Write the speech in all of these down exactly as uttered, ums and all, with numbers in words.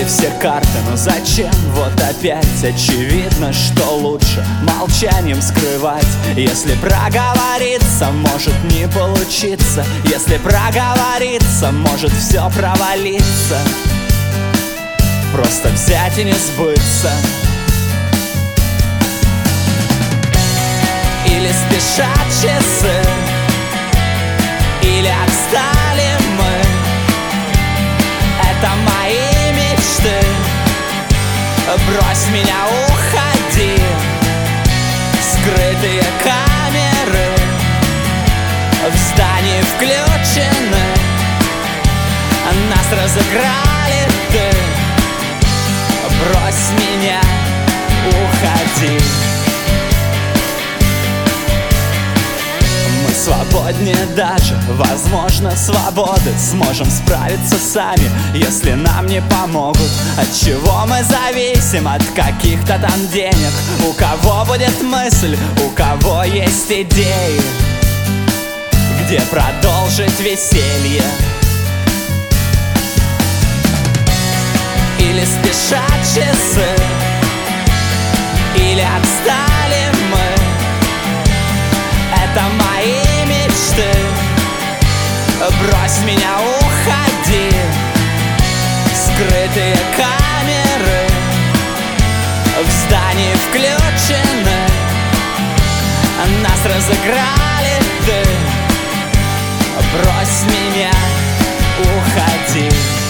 раскрыли все карты, но зачем? Вот опять очевидно, что лучше молчанием скрывать. Если проговориться, может не получиться. Если проговориться, может все провалиться. Просто взять и не сбыться. Или спешат часы, или отстали мы. Это мои мечты. Брось меня, уходи. Скрытые камеры в здании включены. Нас разыграли, ты брось меня, уходи. Мы свободнее даже, возможно, свободы. Сможем справиться сами, если нам не помогут. От чего мы зависим? От каких-то там денег. У кого будет мысль, у кого есть идеи, где продолжить веселье. Или спешат часы, или отстали мы. Это мои мечты. Брось меня, уходи. Скрытые камеры в здании включены. Нас разыграли, ты брось меня, уходи.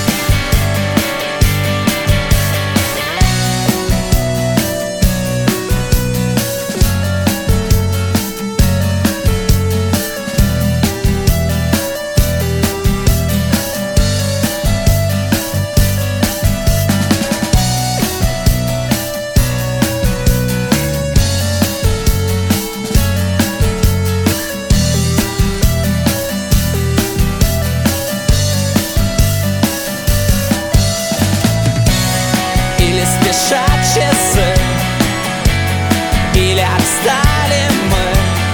Или спешат часы, или отстали мы.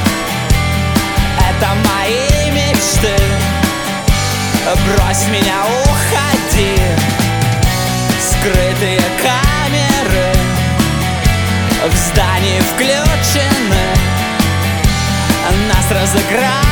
Это мои мечты. Брось меня, уходи. Скрытые камеры в здании включены. Нас разыграли.